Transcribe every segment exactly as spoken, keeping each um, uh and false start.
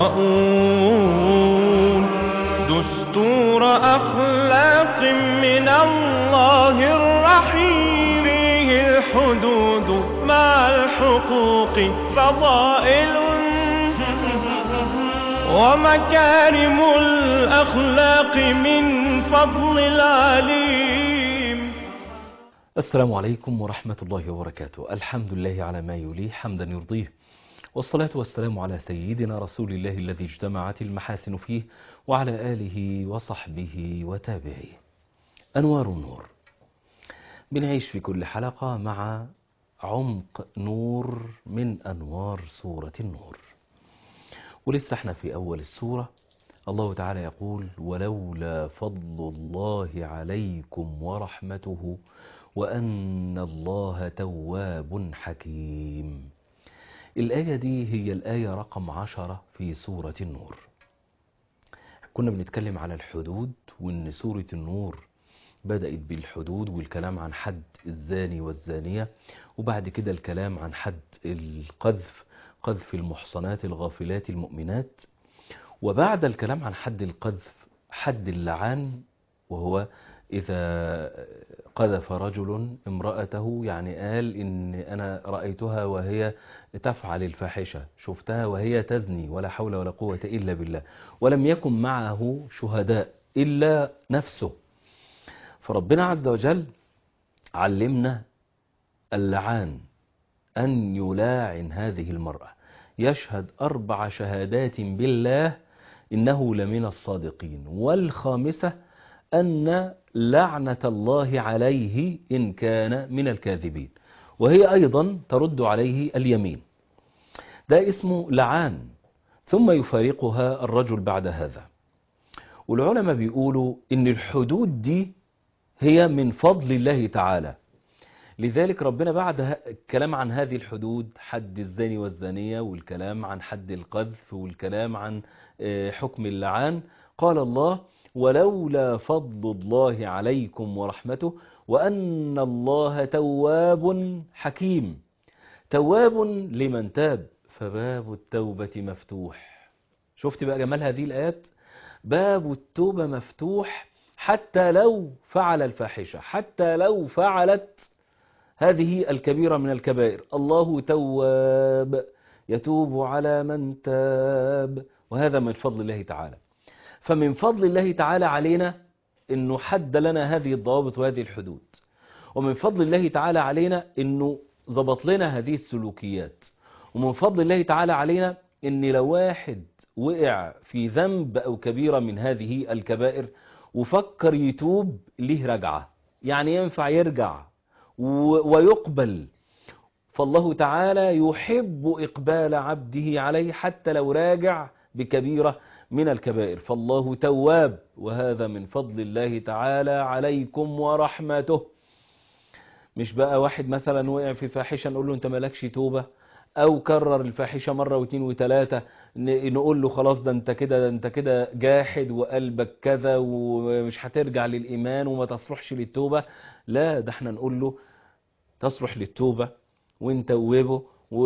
دستور أخلاق من الله الرحيم، فيه الحدود مع الحقوق فضائل ومكارم الأخلاق من فضل العليم. السلام عليكم ورحمة الله وبركاته. الحمد لله على ما يليه حمدا يرضيه، والصلاة والسلام على سيدنا رسول الله الذي اجتمعت المحاسن فيه وعلى آله وصحبه وتابعيه. أنوار النور، بنعيش في كل حلقة مع عمق نور من أنوار سورة النور. ولسه احنا في أول السورة. الله تعالى يقول: ولولا فضل الله عليكم ورحمته وأن الله تواب حكيم. الآية دي هي الآية رقم عشرة في سورة النور. كنا بنتكلم على الحدود، وإن سورة النور بدأت بالحدود والكلام عن حد الزاني والزانية، وبعد كده الكلام عن حد القذف، قذف المحصنات الغافلات المؤمنات، وبعد الكلام عن حد القذف حد اللعان، وهو إذا قذف رجل امرأته، يعني قال إن أنا رأيتها وهي تفعل الفاحشة، شفتها وهي تزني، ولا حول ولا قوة إلا بالله، ولم يكن معه شهداء إلا نفسه. فربنا عز وجل علمنا اللعان، أن يلاعن هذه المرأة، يشهد أربع شهادات بالله إنه لمن الصادقين، والخامسة أن لعنة الله عليه إن كان من الكاذبين، وهي أيضا ترد عليه اليمين. ده اسمه لعان، ثم يفارقها الرجل بعد هذا. والعلماء بيقولوا إن الحدود دي هي من فضل الله تعالى، لذلك ربنا بعد الكلام عن هذه الحدود، حد الزاني والزانية، والكلام عن حد القذف، والكلام عن حكم اللعان، قال الله: ولولا فضل الله عليكم ورحمته وأن الله تواب حكيم. تواب لمن تاب، فباب التوبة مفتوح. شفت بقى جمال هذه الآيات؟ باب التوبة مفتوح حتى لو فعل الفاحشة، حتى لو فعلت هذه الكبيرة من الكبائر. الله تواب يتوب على من تاب، وهذا من فضل الله تعالى. فمن فضل الله تعالى علينا أنه حد لنا هذه الضوابط وهذه الحدود، ومن فضل الله تعالى علينا أنه ضبط لنا هذه السلوكيات، ومن فضل الله تعالى علينا أن لو واحد وقع في ذنب أو كبيرة من هذه الكبائر وفكر يتوب، له رجعة، يعني ينفع يرجع ويقبل. فالله تعالى يحب إقبال عبده عليه حتى لو راجع بكبيرة من الكبائر. فالله تواب، وهذا من فضل الله تعالى عليكم ورحمته. مش بقى واحد مثلا وقع في فاحشة نقول له انت مالكش توبة، او كرر الفاحشة مرة واثنين وثلاثة نقول له خلاص ده انت كده، ده انت كده جاحد وقلبك كذا ومش هترجع للإيمان وما تصلحش للتوبة. لا، ده احنا نقول له تصلح للتوبة ونتوبه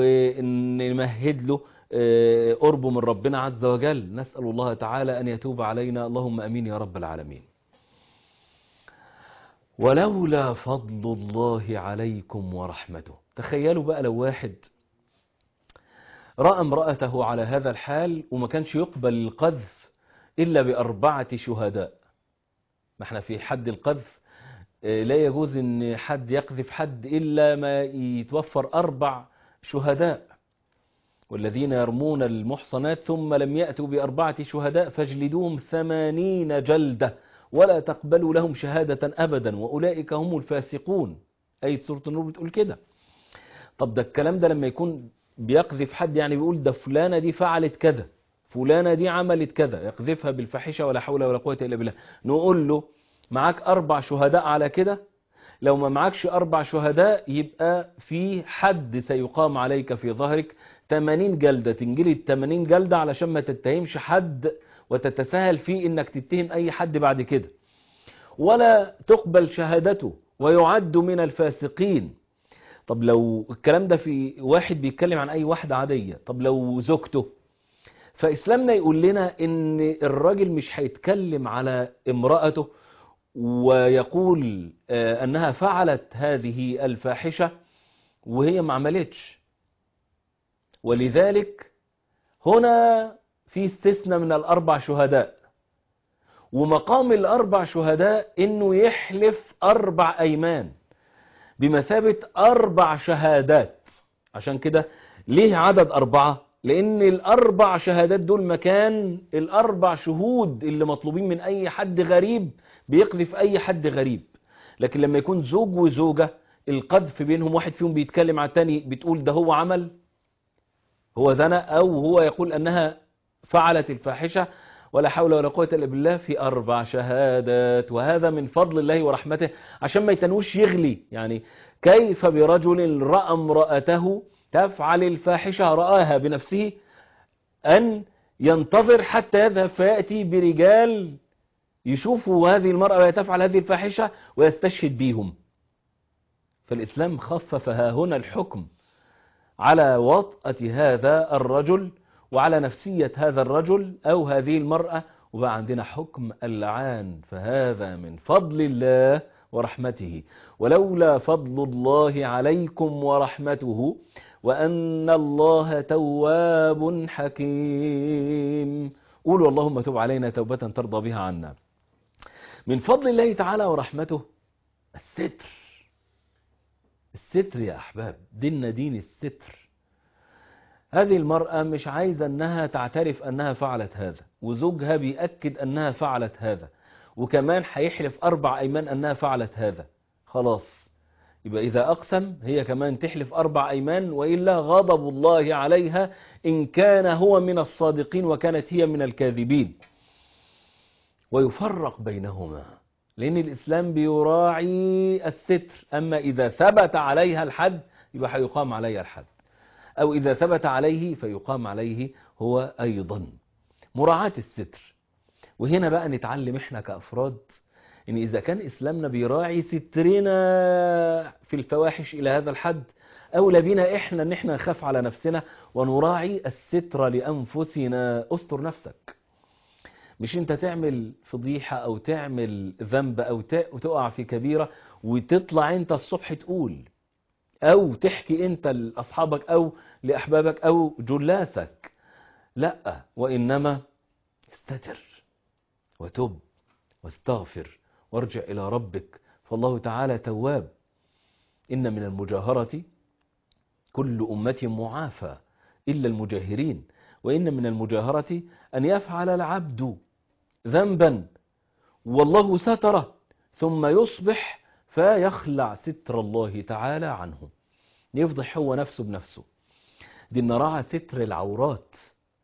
ونمهد له قربه من ربنا عز وجل. نسأل الله تعالى أن يتوب علينا، اللهم أمين يا رب العالمين. ولولا فضل الله عليكم ورحمته. تخيلوا بقى لو واحد رأى امرأته على هذا الحال وما كانش يقبل القذف إلا بأربعة شهداء. ما احنا في حد القذف لا يجوز ان حد يقذف حد إلا ما يتوفر أربع شهداء. والذين يرمون المحصنات ثم لم يأتوا بأربعة شهداء فاجلدوهم ثمانين جلدة ولا تقبلوا لهم شهادة أبدا وأولئك هم الفاسقون. آية سورة النور بتقول كده. طب ده الكلام ده لما يكون بيقذف حد، يعني بيقول ده فلانة دي فعلت كذا، فلانة دي عملت كذا، يقذفها بالفاحشة ولا حول ولا قوة إلا بالله. نقول له معاك أربع شهداء على كده. لو ما معكش أربع شهداء يبقى في حد سيقام عليك في ظهرك ثمانين جلدة، تنجلد ثمانين جلدة علشان ما تتهمش حد وتتساهل في انك تتهم اي حد بعد كده، ولا تقبل شهادته ويعد من الفاسقين. طب لو الكلام ده في واحد بيتكلم عن اي واحدة عادية، طب لو زوجته فإسلامنا يقول لنا إن الراجل مش هيتكلم على امرأته ويقول أنها فعلت هذه الفاحشة وهي ما عملتش. ولذلك هنا في استثناء من الأربع شهداء، ومقام الأربع شهداء إنه يحلف أربع أيمان بمثابة أربع شهادات. عشان كده ليه عدد أربعة؟ لأن الأربع شهادات دول مكان الأربع شهود اللي مطلوبين من أي حد غريب بيقذف أي حد غريب. لكن لما يكون زوج وزوجة القذف بينهم، واحد فيهم بيتكلم على التاني بتقول ده هو عمل، هو زنى، أو هو يقول أنها فعلت الفاحشة، ولا حول ولا قوة إلا بالله، في أربع شهادات. وهذا من فضل الله ورحمته، عشان ما يتنوش يغلي. يعني كيف برجل رأى امرأته تفعل الفاحشة، رآها بنفسه، أن ينتظر حتى يذهب فيأتي برجال يشوفوا هذه المرأة وهي تفعل هذه الفاحشة ويستشهد بيهم. فالإسلام خفف ها هنا الحكم على وطأة هذا الرجل وعلى نفسية هذا الرجل أو هذه المرأة، وبقى عندنا حكم اللعان. فهذا من فضل الله ورحمته. ولولا فضل الله عليكم ورحمته وأن الله تواب حكيم. قولوا اللهم تب علينا توبة ترضى بها عنا. من فضل الله تعالى ورحمته الستر. الستر يا أحباب، ديننا دين الستر. هذه المرأة مش عايزة أنها تعترف أنها فعلت هذا، وزوجها بيأكد أنها فعلت هذا، وكمان هيحلف أربع أيمان أنها فعلت هذا. خلاص، يبقى إذا أقسم هي كمان تحلف أربع أيمان، وإلا غضب الله عليها إن كان هو من الصادقين وكانت هي من الكاذبين. ويفرق بينهما، لأن الإسلام بيراعي الستر. أما إذا ثبت عليها الحد يبقى هيقام عليها الحد، أو إذا ثبت عليه فيقام عليه هو أيضا. مراعاة الستر. وهنا بقى نتعلم إحنا كأفراد إن إذا كان إسلامنا بيراعي سترنا في الفواحش إلى هذا الحد، أولى بنا إحنا إن إحنا نخاف على نفسنا ونراعي الستر لأنفسنا. أستر نفسك، مش أنت تعمل فضيحة أو تعمل ذنب أو تقع في كبيرة وتطلع أنت الصبح تقول، أو تحكي أنت لأصحابك أو لأحبابك أو جلاسك. لا، وإنما استتر وتب واستغفر وارجع إلى ربك، فالله تعالى تواب. إن من المجاهرة كل أمة معافى إلا المجاهرين، وإن من المجاهرة أن يفعل العبد ذنبا والله ستره ثم يصبح فيخلع ستر الله تعالى عنه، يفضح هو نفسه بنفسه. دي النراعة ستر العورات.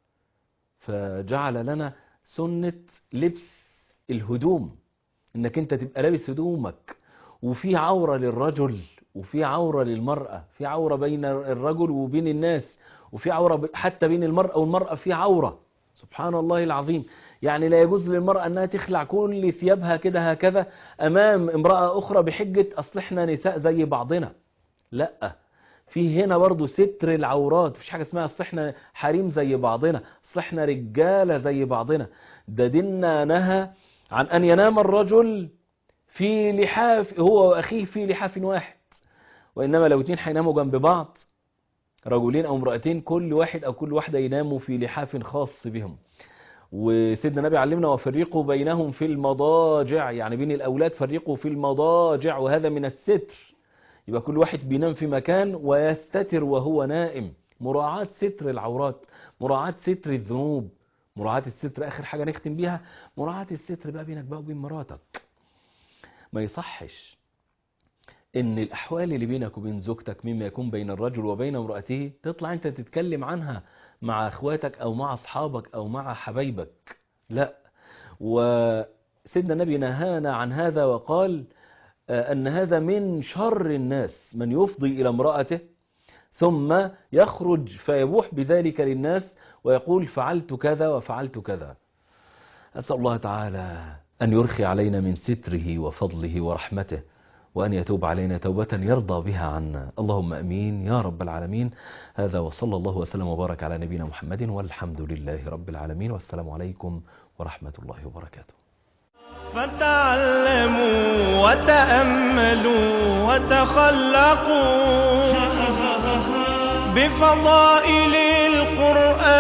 فجعل لنا سنة لبس الهدوم، انك انت تبقى لابس هدومك وفي عورة للرجل وفي عورة للمرأة، في عورة بين الرجل وبين الناس، وفي عورة حتى بين المرأة والمرأة في عورة. سبحان الله العظيم. يعني لا يجوز للمرأة أنها تخلع كل ثيابها كده هكذا أمام امرأة أخرى بحجة أصل احنا نساء زي بعضنا. لا، في هنا برضو ستر العورات. مفيش حاجة اسمها أصل احنا حريم زي بعضنا، أصل احنا رجالة زي بعضنا. ده ديننا نهى عن أن ينام الرجل في لحاف، هو وأخيه في لحاف واحد، وإنما لو اتنين هيناموا جنب بعض، رجلين أو امرأتين، كل واحد أو كل واحدة يناموا في لحاف خاص بهم. وسيدنا النبي علمنا وفرقوا بينهم في المضاجع، يعني بين الأولاد فرقوا في المضاجع، وهذا من الستر. يبقى كل واحد بينام في مكان ويستتر وهو نائم. مراعاة ستر العورات، مراعاة ستر الذنوب، مراعاة الستر. آخر حاجة نختم بيها مراعاة الستر بقى بينك بقى وبين مراتك. ما يصحش ان الأحوال اللي بينك وبين زوجتك مما يكون بين الرجل وبين امرأته تطلع انت تتكلم عنها مع اخواتك او مع اصحابك او مع حبايبك. لا، وسيدنا النبي نهانا عن هذا وقال أن هذا من شر الناس من يفضي إلى امرأته ثم يخرج فيبوح بذلك للناس ويقول فعلت كذا وفعلت كذا. أسأل الله تعالى أن يرخي علينا من ستره وفضله ورحمته، وأن يتوب علينا توبة يرضى بها عنا، اللهم أمين يا رب العالمين. هذا وصلى الله وسلم وبارك على نبينا محمد والحمد لله رب العالمين، والسلام عليكم ورحمة الله وبركاته. فتعلموا وتأملوا وتخلقوا بفضائل القرآن